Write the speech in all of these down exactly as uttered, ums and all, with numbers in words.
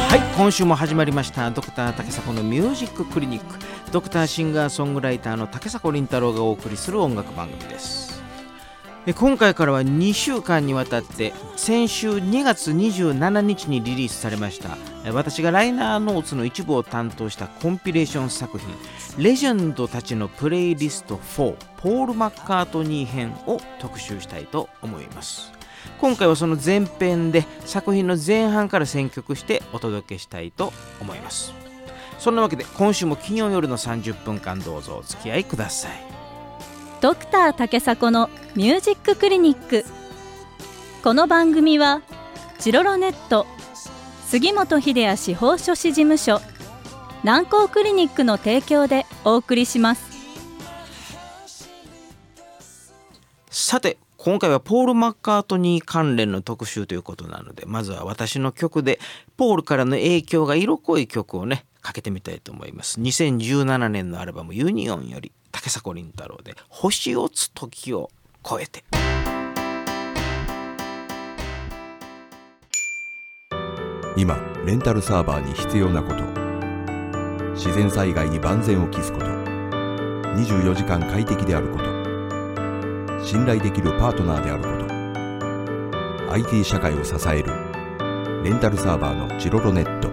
はい、今週も始まりましたドクター竹迫のミュージッククリニック。ドクターシンガーソングライターの竹迫倫太郎がお送りする音楽番組です。え今回からはにしゅうかんにわたって先週にがつにじゅうしちにちにリリースされましたえ私がライナーノーツの一部を担当したコンピレーション作品レジェンドたちのプレイリストフォーポール・マッカートニー編を特集したいと思います。今回はその前編で作品の前半から選曲してお届けしたいと思います。そんなわけで今週も金曜夜のさんじゅっぷんかんどうぞお付き合いください。 ドクター竹迫のミュージッククリニック。この番組はチロロネット、杉本秀哉司法書士事務所、南光クリニックの提供でお送りします。 さて今回はポール・マッカートニー関連の特集ということなので、まずは私の曲でポールからの影響が色濃い曲をねかけてみたいと思います。にせんじゅうななねんのアルバムユニオンより竹迫倫太郎で星をつ時を超えて。 今レンタルサーバーに必要なこと、自然災害に万全を期すこと、にじゅうよじかん快適であること、信頼できるパートナーであること、 アイティー 社会を支えるレンタルサーバーのチロロネット。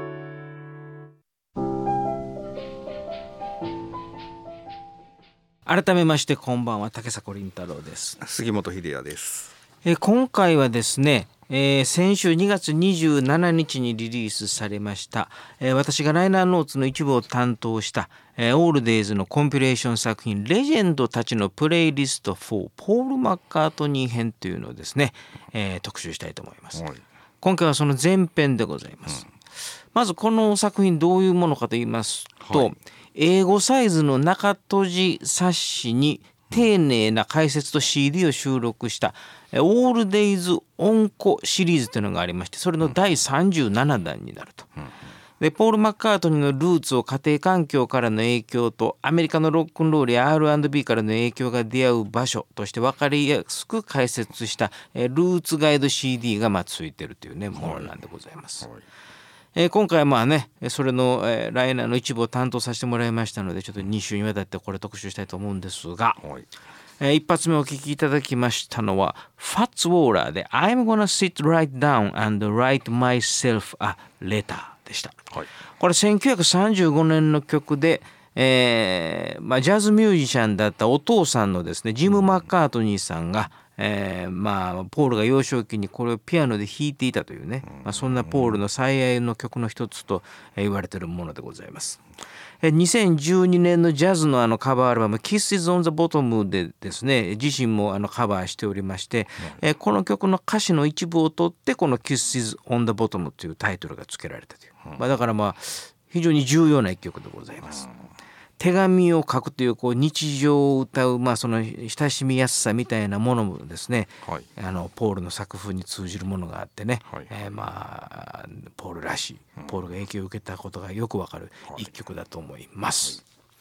改めましてこんばんは、竹迫倫太郎です。 杉本秀哉です。 え今回はですね、えー、先週にがつにじゅうしちにちにリリースされました、えー、私がライナーノーツの一部を担当した、えー、オールデイズのコンピレーション作品レジェンドたちのプレイリストフォーポール・マッカートニー編というのをですね、えー、特集したいと思います。はい、今回はその前編でございます。うん、まずこの作品どういうものかと言いますと、はい、英語サイズの中閉じ冊子に丁寧な解説と シーディー を収録したオールデイズオンコシリーズというのがありまして、それのだいさんじゅうななだんになると。でポール・マッカートニーのルーツを家庭環境からの影響とアメリカのロックンロールや アールアンドビー からの影響が出会う場所として分かりやすく解説したルーツガイド シーディー がまあついてるというねものなんでございます。はいはい、えー、今回はまあねそれの、えー、ライナーの一部を担当させてもらいましたので、ちょっとに週にわたってこれ特集したいと思うんですが、はい、えー、一発目お聞きいただきましたのはファッツ・ウォーラーで I'm gonna sit right down and write myself a letter でした。はい、これせんきゅうひゃくさんじゅうごねんの曲で、えーまあ、ジャズミュージシャンだったお父さんのですねジム・マッカートニーさんが、えーまあ、ポールが幼少期にこれをピアノで弾いていたというね、まあ、そんなポールの最愛の曲の一つと言われているものでございます。にせんじゅうにねんのジャズのあのカバーアルバム Kisses on the Bottom でですね自身もあのカバーしておりまして、うん、えこの曲の歌詞の一部を取ってこの Kisses on the Bottom というタイトルが付けられたという、うんまあ、だからまあ非常に重要な一曲でございます。うん、手紙を書くという、こう日常を歌う、まあ、その親しみやすさみたいなものもですね、はい、あのポールの作風に通じるものがあってね、はいえー、まあポールらしい、ポールが影響を受けたことがよくわかる一曲だと思います。はい、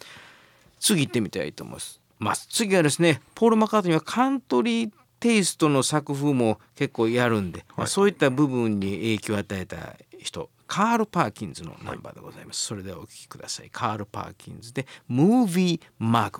次行ってみたいと思います。次はですねポール・マッカートニーはカントリーテイストの作風も結構やるんで、はいまあ、そういった部分に影響を与えた人カール・パーキンズのナンバーでございます。はい、それではお聴きください。カール・パーキンズで Movie Mag。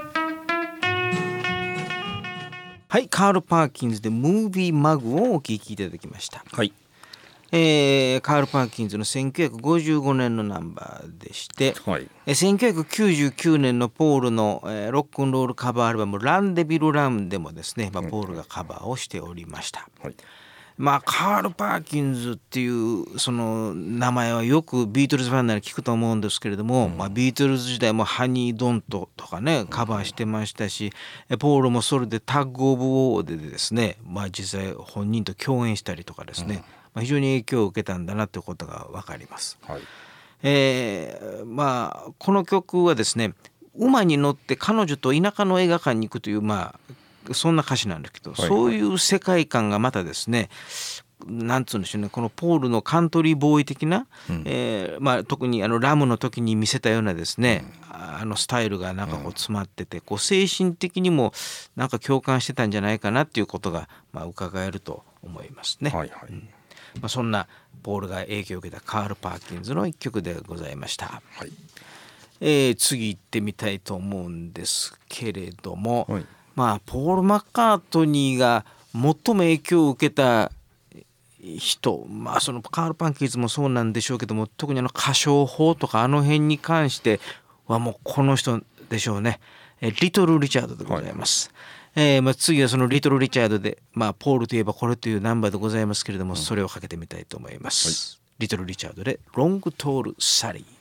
はい、カール・パーキンズで Movie Mag をお聴きいただきました。はい、えー、カール・パーキンズのせんきゅうひゃくごじゅうごねんのナンバーでして、はい、えせんきゅうひゃくきゅうじゅうきゅうねんのポールの、えー、ロックンロールカバーアルバムランデビル・ランでもですね、まあ、ポールがカバーをしておりました。はい、まあ、カール・パーキンズっていうその名前はよくビートルズファンなら聞くと思うんですけれども、うんまあ、ビートルズ時代もハニー・ドントとかねカバーしてましたし、うん、ポールもそれでタッグ・オブ・ウォーでですね、まあ、実際本人と共演したりとかですね、うんまあ、非常に影響を受けたんだなということが分かります。はいえーまあ、この曲はですね馬に乗って彼女と田舎の映画館に行くというまあそんな歌詞なんですけど、はいはい、そういう世界観がまたですねなんつうんでしょうね、このポールのカントリーボーイ的な、うんえーまあ、特にあのラムの時に見せたようなですね、うん、あのスタイルがなんかこう詰まってて、こう精神的にもなんか共感してたんじゃないかなっていうことがまあ伺えると思いますね。はいはいうんまあ、そんなポールが影響を受けたカール・パーキンズの一曲でございました、はい。えー、次行ってみたいと思うんですけれども、はい、まあ、ポール・マッカートニーが最も影響を受けた人、まあ、そのカール・パーキンズもそうなんでしょうけども、特にあの歌唱法とかあの辺に関してはもうこの人でしょうね。リトル・リチャードでございます、はい。えーまあ、次はそのリトル・リチャードで、まあ、ポールといえばこれというナンバーでございますけれども、うん、それをかけてみたいと思います、はい。リトル・リチャードでロング・トール・サリー。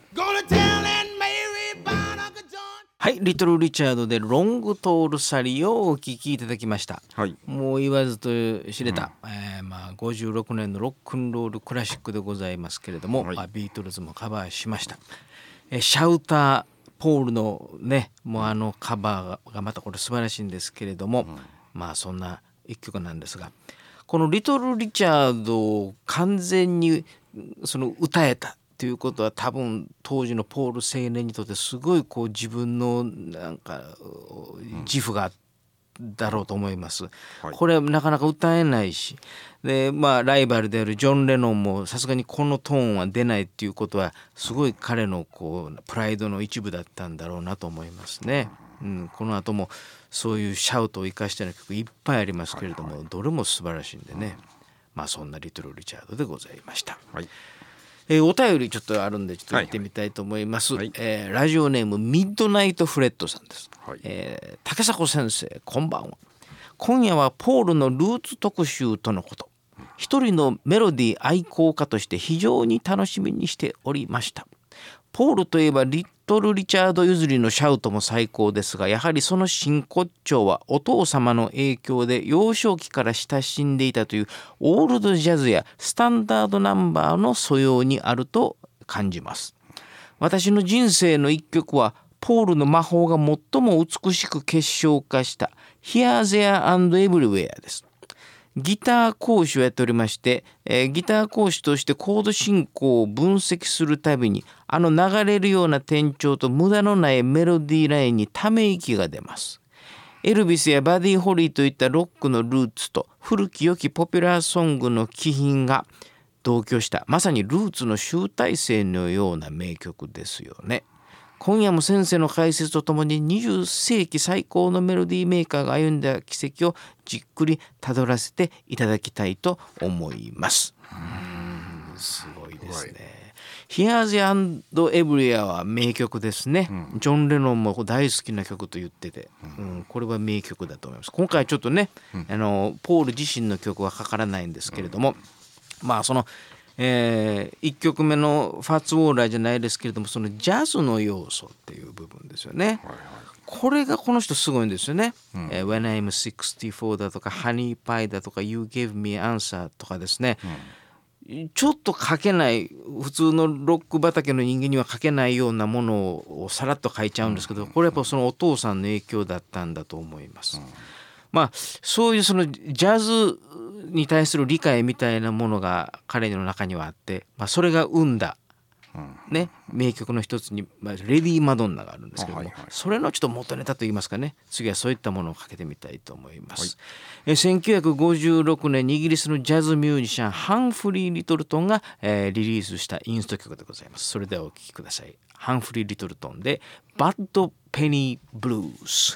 はい、リトル・リチャードでロング・トール・サリーをお聴きいただきました、はい。もう言わずと知れた、うんえーまあ、ごじゅうろくねんのロックンロールクラシックでございますけれども、はい、まあ、ビートルズもカバーしました。えー、シャウターポールのね、もうあのカバーがまたこれ素晴らしいんですけれども、うん、まあそんな一曲なんですが、このリトル・リチャードを完全にその歌えたということは、多分当時のポール青年にとってすごいこう自分のなんか自負があっただろうと思います、はい。これはなかなか歌えないし、で、まあ、ライバルであるジョン・レノンもさすがにこのトーンは出ないっていうことはすごい彼のこうプライドの一部だったんだろうなと思いますね、うん、この後もそういうシャウトを生かしたような曲いっぱいありますけれども、はいはい、どれも素晴らしいんでね、まあ、そんなリトル・リチャードでございました、はい。えー、お便りちょっとあるんでちょっと行ってみたいと思います、はいはい。えー、ラジオネームミッドナイトフレッドさんです、はい。えー、竹迫先生こんばんは。今夜はポールのルーツ特集とのこと。一人のメロディー愛好家として非常に楽しみにしておりました。ポールといえばリトル・リチャード譲りのシャウトも最高ですが、やはりその真骨頂はお父様の影響で幼少期から親しんでいたというオールドジャズやスタンダードナンバーの素養にあると感じます。私の人生の一曲はポールの魔法が最も美しく結晶化したHere, There and Everywhere です。ギター講師をやっておりまして、えー、ギター講師としてコード進行を分析するたびにあの流れるような転調と無駄のないメロディーラインにため息が出ます。エルビスやバディ・ホリーといったロックのルーツと古き良きポピュラーソングの気品が同居したまさにルーツの集大成のような名曲ですよね。今夜も先生の解説とともににじゅっ世紀最高のメロディーメーカーが歩んだ軌跡をじっくりたどらせていただきたいと思います。うーん、すごいですね。Here, There and Everywhere は名曲ですね、うん、ジョン・レノンも大好きな曲と言ってて、うんうん、これは名曲だと思います。今回ちょっとね、うん、あのポール自身の曲はかからないんですけれども、うん、まあそのえー、いっきょくめのファッツ・ウォーラーじゃないですけれども、そのジャズの要素っていう部分ですよね、はいはい。これがこの人すごいんですよね、うん。えー、When I'm シックスティーフォーだとか Honey Pie だとか You Gave Me Answer とかですね、うん、ちょっと書けない普通のロック畑の人間には書けないようなものをさらっと書いちゃうんですけど、これやっぱそのお父さんの影響だったんだと思います、うん。まあそういうそのジャズに対する理解みたいなものが彼の中にはあって、まあ、それが生んだ、ね、名曲の一つに、まあ、レディー・マドンナがあるんですけども、はいはい、それのちょっと元ネタといいますかね、次はそういったものをかけてみたいと思います、はい。えせんきゅうひゃくごじゅうろくねんにイギリスのジャズミュージシャンハンフリー・リトルトンが、えー、リリースしたインスト曲でございます。それではお聴きください。ハンフリー・リトルトンでバッド・ペニー・ブルース。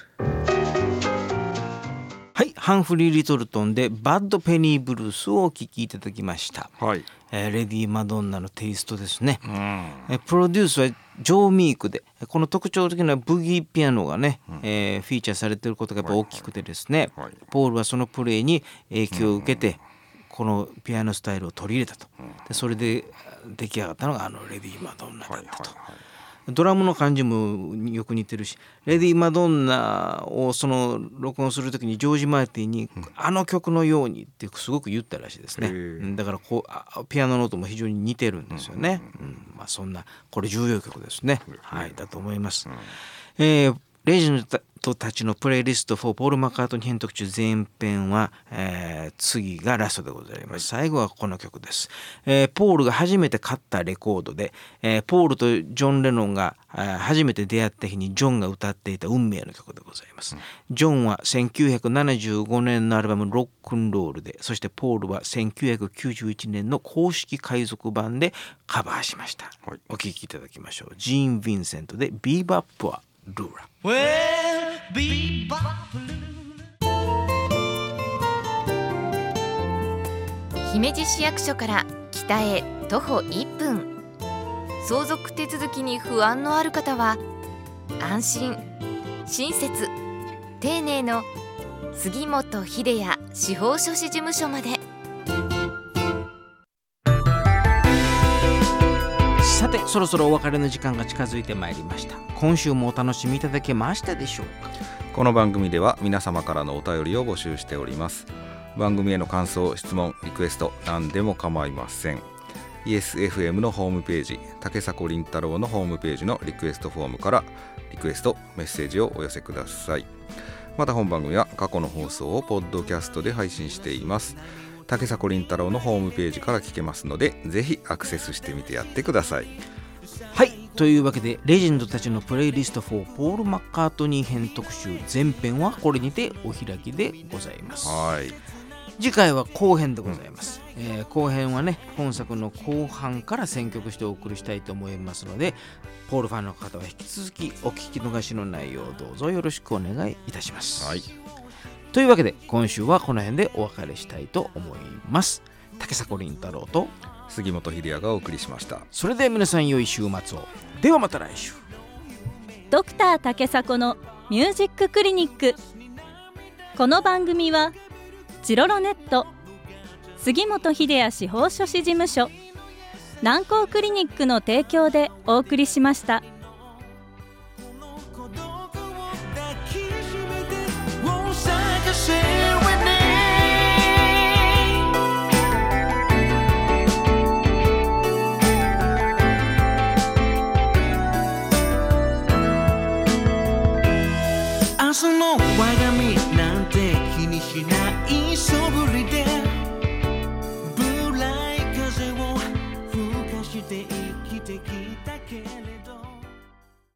はい、ハンフリー・リトルトンでバッド・ペニー・ブルースをお聴きいただきました、はい。えー、レディー・マドンナのテイストですね、うん。えー、プロデュースはジョー・ミークで、この特徴的なブギーピアノがね、うん、えー、フィーチャーされていることがやっぱ大きくてですね、はいはい、ポールはそのプレイに影響を受けて、うん、このピアノスタイルを取り入れたと、うん、でそれで出来上がったのがあのレディー・マドンナだったと、はいはいはい。ドラムの感じもよく似てるし、レディー・マドンナをその録音するときにジョージ・マーティンに、うん、あの曲のようにってすごく言ったらしいですね。だからこうピアノの音も非常に似てるんですよね、うんうんうん。まあ、そんなこれ重要曲ですね、はい、だと思います、うん。えーレジェンドたちのプレイリストフォーポール・マッカートニー編特集前編は、えー、次がラストでございます。最後はこの曲です。えー、ポールが初めて買ったレコードで、えー、ポールとジョン・レノンが初めて出会った日にジョンが歌っていた運命の曲でございます。うん、ジョンはせんきゅうひゃくななじゅうごねんのアルバムロックンロールで、そしてポールはせんきゅうひゃくきゅうじゅういちねんの公式海賊版でカバーしました。はい、お聴きいただきましょう。ジーン・ヴィンセントでビーバップはルーラ。Well, 姫路市役所から北へ徒歩いっぷん。相続手続きに不安のある方は安心、親切、丁寧の杉本秀也司法書士事務所まで。 さて、そろそろお別れの時間が近づいてまいりました。今週もお楽しみいただけましたでしょうか。 この番組では皆様からのお便りを募集しております。番組への感想、質問、リクエスト何でも構いません。イエスエフエム のホームページ、竹迫倫太郎のホームページのリクエストフォームからリクエスト、メッセージをお寄せください。また本番組は過去の放送をポッドキャストで配信しています。竹迫倫太郎のホームページから聞けますので、ぜひアクセスしてみてやってください。 はい、というわけでレジェンドたちのプレイリストフォーポール・マッカートニー編特集前編はこれにてお開きでございます。 はい、 次回は後編でございます。うん、えー、後編はね、本作の後半から選曲してお送りしたいと思いますので、ポールファンの方は引き続きお聞き逃しの内容をどうぞよろしくお願いいたします。 はい、 というわけで今週はこの辺でお別れしたいと思います。竹迫倫太郎と杉本秀也がお送りしました。 それでは皆さん良い週末を。ではまた来週。 ドクター竹迫のミュージッククリニック。この番組はジロロネット、杉本秀也司法書士事務所、南光クリニックの提供でお送りしました。